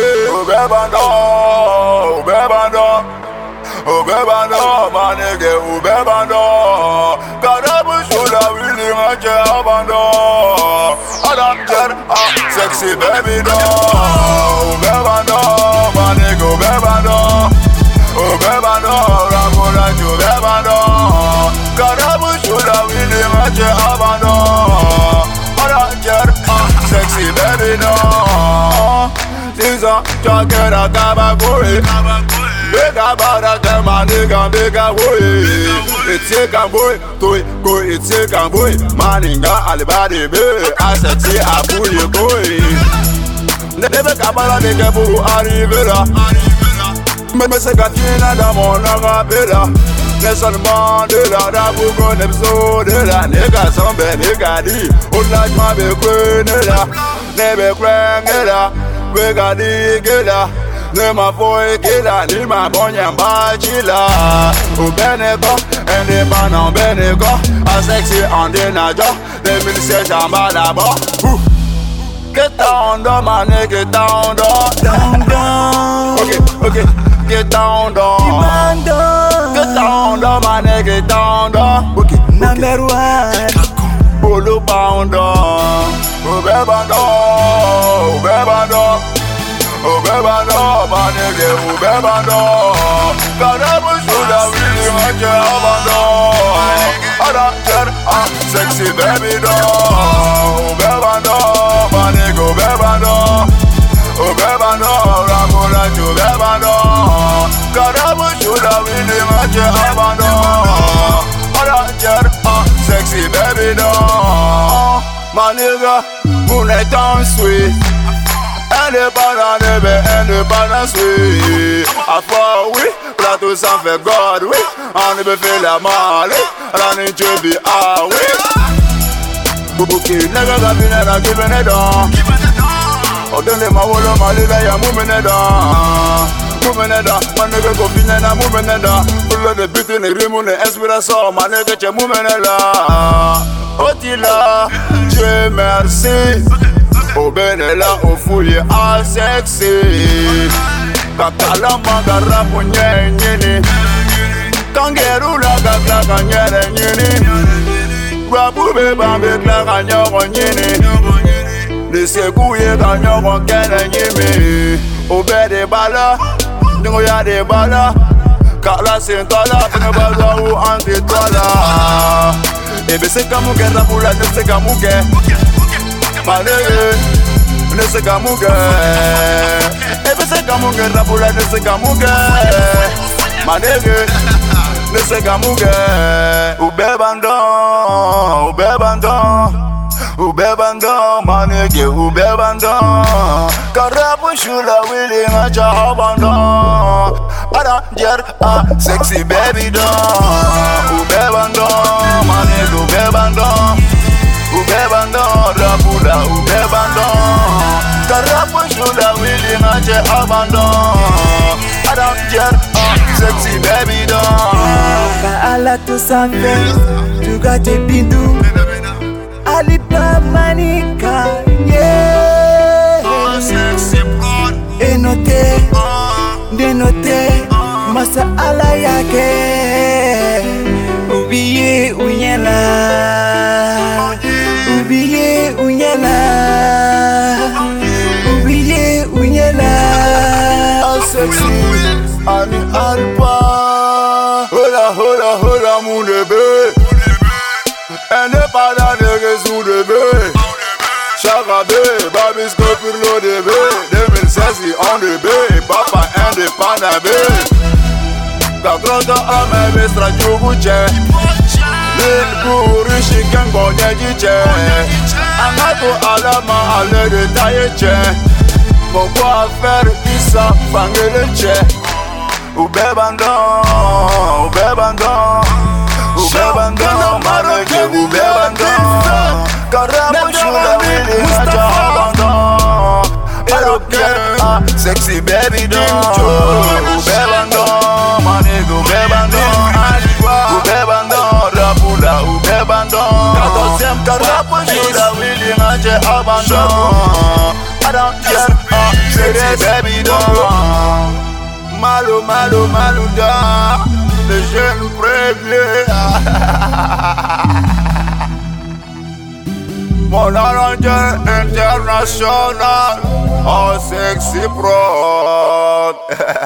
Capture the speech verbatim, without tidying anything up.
Ubebando, ubebando, ubebando, my nigga, ubebando. Karabu shula willy mache abando. Adapter, ah, sexy baby doll. Ubebando, my nigga, ubebando. Ubebando, ramona ubebando. Karabu shula willy mache abando. Adapter, ah, sexy baby doll. Caesar, chocolate, a tabacoe. Big about a damn nigga, big away. It's a boy, toy, go, it's a boy. Maninga, alibadi, baby. I said, see, I pull you boy. Never cabala, nigga, who are Rivera. Memesa Katina, the Mona Bella. Nelson Mandela, the book on episode. Nigga, some nigga, who like my big queen. Never crank it. We got the killer, ne ma boy killer, ni ma bonya bachila. U beneko, and the banan beneko, a sexy on the najo, the military jambalabo. Get down, the man, get down, down, down. Okay, okay, get down, down. Get down, the man, get down, down. Okay, number one. Bolo pounder, ubebando, ubebando, ubebando, my nigga, ubebando. Karabu shula willy mache abando. Adapter, ah, sexy baby doll. Ubebando, my nigga, ubebando. Ubebando, ramona ubebando. Karabu shula willy mache abando. Adapter, ah, sexy baby doll. My nigga, moonlight down sweet. And the banana baby, and the banana sweet. I fall we, plateau sans fait God we. On ne peut faire la malle, on ne peut be ah we. Bubuki, nigga got me never giving it on. Oh, don't let my wall on my liver, I'm moving it on. Moving it on, my nigga go fin and I'm moving it on. Full of the beat in the room, the espresso, my nigga, you're moving it on. Otila, Dieu merci. Au benela, au fouille, à sexy. Kakala magara pour nyeni. Kangeru la gagla kanyere nyeni. Rabu beba bekla kanyo nyeni. Lese kouye kanyo kene nyemi. Au bede bala, ningo ya de bala. Kala sentala, pene baza ou anti-tola. Ebe se kamuke rapula, ne se kamuke. Manege, ne se kamuke. Ebe se kamuke rapula, ne se kamuke. Manege, ne se kamuke. Ubebando, ubebando, ubebando, manege, ubebando. Karabu shula willy macha abando. Ada jer ah, sexy baby doll. Ubebando, manege, ubebando. Ubebando, rapula, ubebando. Karabu shula willy mache abando. Adam jer, ah, sexy baby doll. Ka ala tu sampe, tu gate bindu. Alipa manika, yeah. Enote, denote, masa ala yake. Ubiye unyela. Ubiye unyela, ubiye unyela. All sexy, ani alpa. Hola, hola, hola, mon bébé. Elle n'est pas dans les réseaux de bébé. Charabé, Babis go pour le bébé. deux mille seize, on the bay. Papa indépendant bébé. Kagrota ame bestra juguche. Lil guru shiken gonye jiche. Angato alama ale de tayeche. Pourquoi faire isa fangeleche? Ubebando, ubebando, ubebando, maneke ubebando. Karabu shula willy macha abando. I don't care, sexy baby doll. Ubebando, maneke ubebando. Ubebando, rapula, ubebando. Karabu shula willy macha abando. I don't care. Sexy baby doll. Malo, malo, malouda. Le jeune premier. Mon arrangeur international. Oh, sexy prod.